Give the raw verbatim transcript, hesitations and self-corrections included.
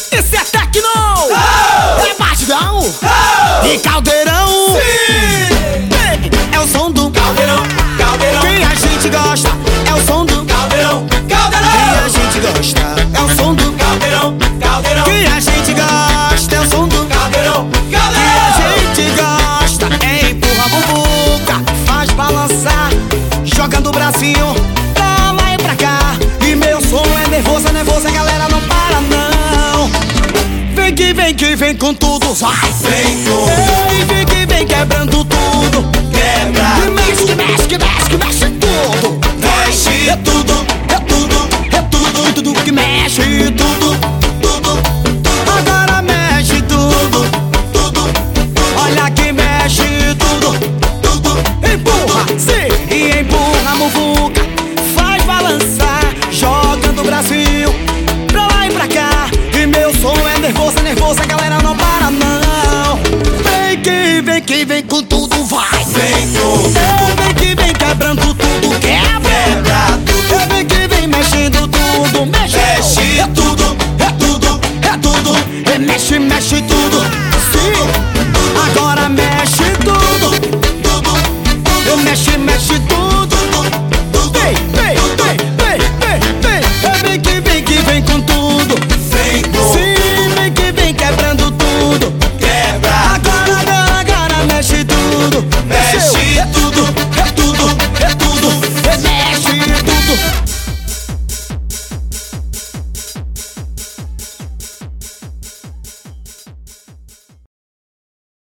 Isso é tecno, oh! É batidão, oh! E caldeirão. Sim! É o som do caldeirão, caldeirão. Que a gente gosta. É o som do caldeirão, caldeirão. Que a gente gosta. É o som do caldeirão, caldeirão. Que a gente gosta. É o som do caldeirão, caldeirão. Que a gente gosta. É empurra a bubuca, faz balançar, jogando o bracinho pra lá e pra cá. E meu som é nervoso, é nervoso, a galera não para não. Vem que vem que vem com tudo, vai. Vem com Ei, vem que vem quebrando tudo. quebra. Que mexe, que mexe, que mexe, que mexe tudo. Mexe tudo, É tudo, é tudo, tudo que mexe tudo. tudo, Agora mexe tudo. tudo, Olha que mexe tudo. tudo. Empurra, sim, e empurra a muvuca, faz balançar, jogando o bracinho pra lá e pra cá. E meu som é nervoso, é nervoso, a galera não para não. Vem que vem que vem com tudo, vai. Vem com É, vem que vem quebrando tudo, quebra. quebra tudo. É, vem que vem mexendo tudo, mexe. Mexe tudo, É tudo, é tudo, é mexe, mexe tudo. Sim, agora mexe tudo. tudo, tudo. É mexe, mexe